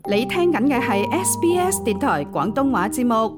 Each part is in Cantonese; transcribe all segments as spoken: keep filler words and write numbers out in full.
你聽緊嘅係 S B S 電台廣東話節目。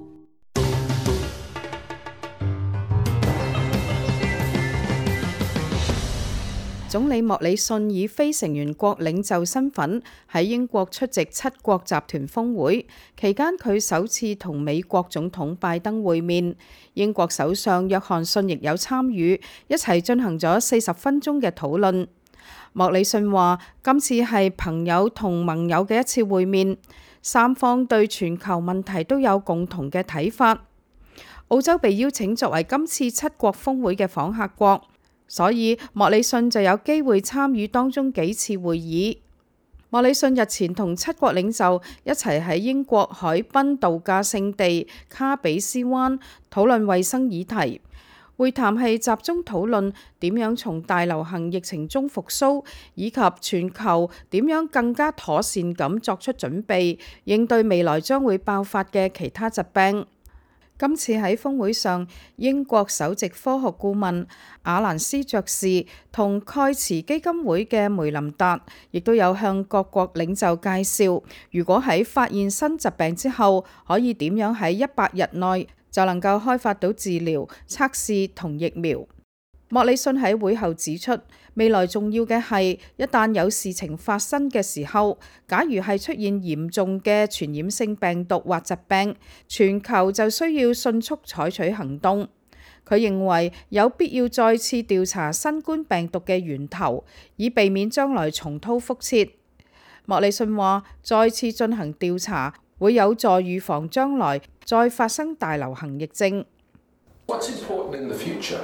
總理莫里遜以非成員國領袖身份喺英國出席七國集團峰會，期間佢首次同美國總統拜登會面。英國首相約翰遜亦有參與，一齊進行咗四十分鐘嘅討論。莫里遜話：今次係朋友同盟友嘅一次會面，三方對全球問題都有共同嘅睇法。澳洲被邀請作為今次七國峰會嘅訪客國，所以莫里遜就有機會參與當中幾次會議。莫里遜日前同七國領袖一齊喺英國海濱度假勝地卡比斯灣討論衛生議題。會談係集中討論點樣從大流行疫情中復甦，以及全球點樣更加妥善咁作出準備，應對未來將會爆發嘅其他疾病。今次喺峰會上，英國首席科學顧問阿蘭斯爵士同蓋茨基金會嘅梅林達，亦都有向各國領袖介紹，如果喺發現新疾病之後，可以點樣喺一百日內就能夠開發到治療、測試同疫苗。莫里遜喺會後指出，未來重要嘅係，一旦有事情發生嘅時候，假如係出現嚴重嘅傳染性病毒或疾病，全球就需要迅速採取行動。佢認為有必要再次調查新冠病毒嘅源頭，以避免將來重蹈覆轍。莫里遜話：再次進行調查會有助預防將來再發生大流行疫症。 What's important in the future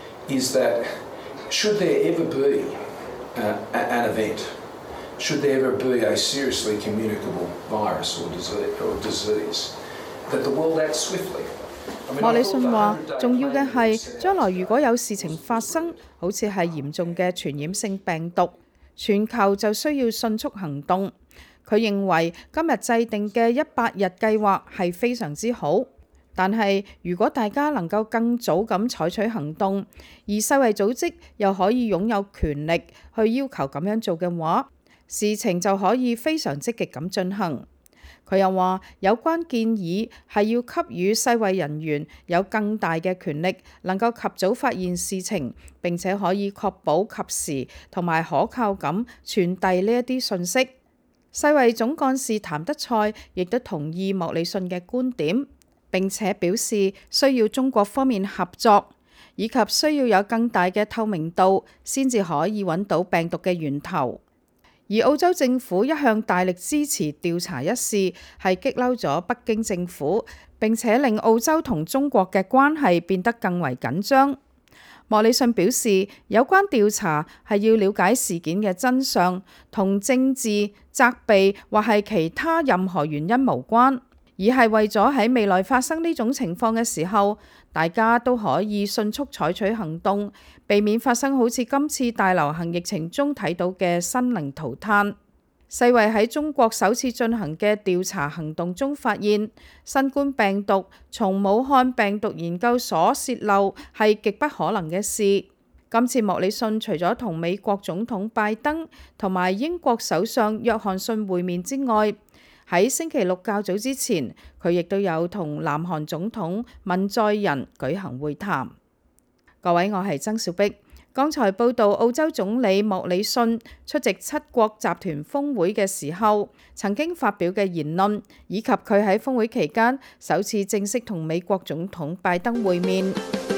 is that should there ever be uh, an event, should there ever be a seriously communicable virus or disease, or disease, that the world acts swiftly. 莫里遜話：重要嘅係將來如果有事情發生，好似係嚴重嘅傳染性病毒，全球就需要迅速行動。佢認為今日制定嘅一百日計劃係非常之好，但係如果大家能夠更早咁採取行動，而世衛組織又可以擁有權力去要求咁樣做嘅話，事情就可以非常積極咁進行。佢又話有關建議係要給予世衛人員有更大嘅權力，能夠及早發現事情，並且可以確保及時同埋可靠咁傳遞呢一啲信息。世衛總幹事譚德塞亦都同意莫里遜嘅觀點，並且表示需要中國方面合作，以及需要有更大嘅透明度，先至可以揾到病毒嘅源頭。而澳洲政府一向大力支持調查一事，係激嬲咗北京政府，並且令澳洲同中國嘅關係變得更為緊張。莫里遜表示，有關調查係要了解事件嘅真相，同政治、責備或係其他任何原因無關，而係為咗喺未來發生呢種情況嘅時候，大家都可以迅速採取行動，避免發生好似今次大流行疫情中睇到嘅生靈塗炭。世衛喺中國首次進行嘅調查行動中發現，新冠病毒從武漢病毒研究所洩漏係極不可能嘅事。今次莫里遜除咗同美國總統拜登同埋英國首相約翰遜會面之外，喺星期六較早之前，佢亦都有同南韓總統文在寅舉行會談。各位，我係曾小碧。剛才報道澳洲總理莫里遜出席七國集團峰會嘅時候，曾經發表嘅言論，以及佢喺峰會期間首次正式同美國總統拜登會面。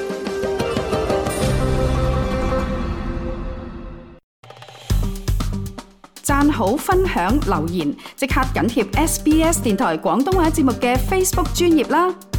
讚好、分享、留言，即刻緊貼 S B S 電台廣東話節目嘅 Facebook 專頁啦！